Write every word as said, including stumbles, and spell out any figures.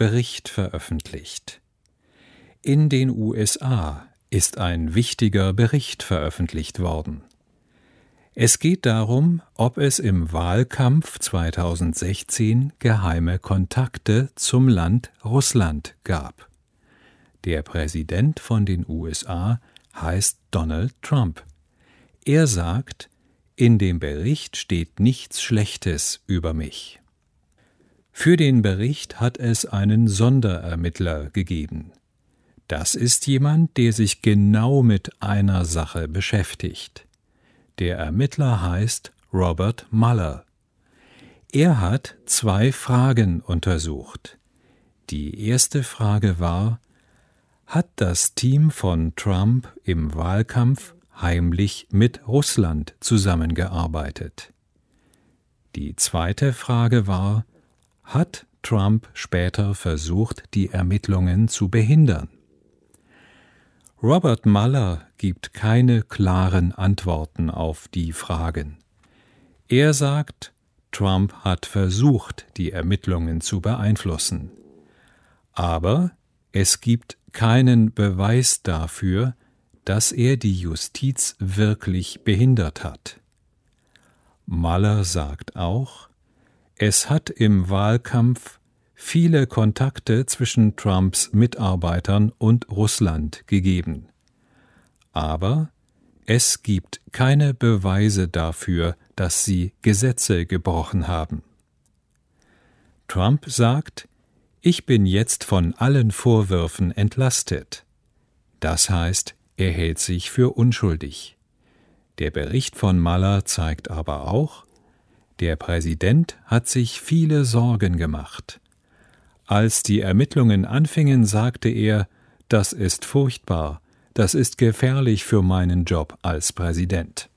Bericht veröffentlicht. In den U S A ist ein wichtiger Bericht veröffentlicht worden. Es geht darum, ob es im Wahlkampf zweitausendsechzehn geheime Kontakte zum Land Russland gab. Der Präsident von den U S A heißt Donald Trump. Er sagt, in dem Bericht steht nichts Schlechtes über mich. Für den Bericht hat es einen Sonderermittler gegeben. Das ist jemand, der sich genau mit einer Sache beschäftigt. Der Ermittler heißt Robert Mueller. Er hat zwei Fragen untersucht. Die erste Frage war: Hat das Team von Trump im Wahlkampf heimlich mit Russland zusammengearbeitet? Die zweite Frage war: Hat Trump später versucht, die Ermittlungen zu behindern? Robert Mueller gibt keine klaren Antworten auf die Fragen. Er sagt, Trump hat versucht, die Ermittlungen zu beeinflussen. Aber es gibt keinen Beweis dafür, dass er die Justiz wirklich behindert hat. Mueller sagt auch, es hat im Wahlkampf viele Kontakte zwischen Trumps Mitarbeitern und Russland gegeben. Aber es gibt keine Beweise dafür, dass sie Gesetze gebrochen haben. Trump sagt, ich bin jetzt von allen Vorwürfen entlastet. Das heißt, er hält sich für unschuldig. Der Bericht von Mueller zeigt aber auch, der Präsident hat sich viele Sorgen gemacht. Als die Ermittlungen anfingen, sagte er, das ist furchtbar, das ist gefährlich für meinen Job als Präsident.